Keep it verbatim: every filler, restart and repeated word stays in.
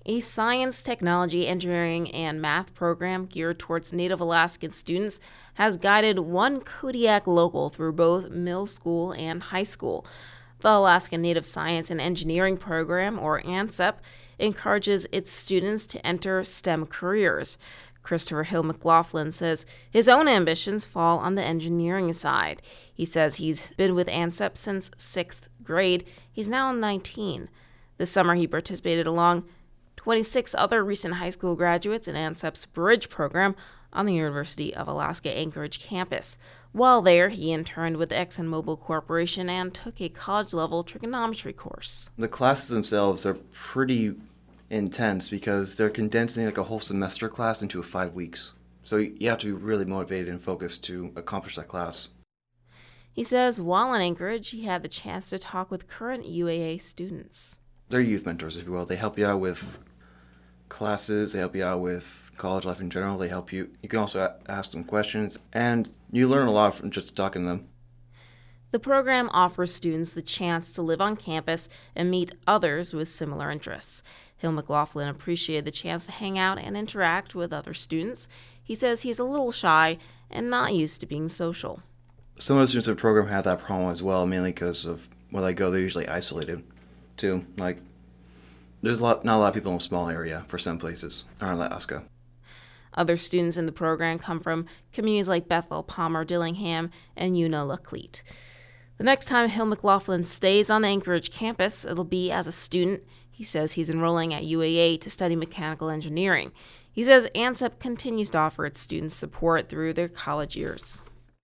A science, technology, engineering, and math program geared towards Native Alaskan students has guided one Kodiak local through both middle school and high school. The Alaska Native Science and Engineering Program, or ANSEP, encourages its students to enter STEM careers. Christopher Hill McLaughlin says his own ambitions fall on the engineering side. He says he's been with ANSEP since sixth grade. He's now nineteen. This summer he participated along twenty-six other recent high school graduates in ANSEP's Bridge program on the University of Alaska Anchorage campus. While there, he interned with ExxonMobil Corporation and took a college-level trigonometry course. The classes themselves are pretty intense because they're condensing like a whole semester class into five weeks. So you have to be really motivated and focused to accomplish that class. He says while in Anchorage, he had the chance to talk with current U A A students. They're youth mentors, if you will. They help you out with classes, they help you out with college life in general, they help you. You can also a- ask them questions, and you learn a lot from just talking to them. The program offers students the chance to live on campus and meet others with similar interests. Hill McLaughlin appreciated the chance to hang out and interact with other students. He says he's a little shy and not used to being social. Some of the students in the program have that problem as well, mainly because of where they go, they're usually isolated, too. Like, there's a lot, not a lot of people in a small area for some places around Alaska. Other students in the program come from communities like Bethel, Palmer, Dillingham, and Unalakleet. The next time Hill McLaughlin stays on the Anchorage campus, it'll be as a student. He says he's enrolling at U A A to study mechanical engineering. He says ANSEP continues to offer its students support through their college years.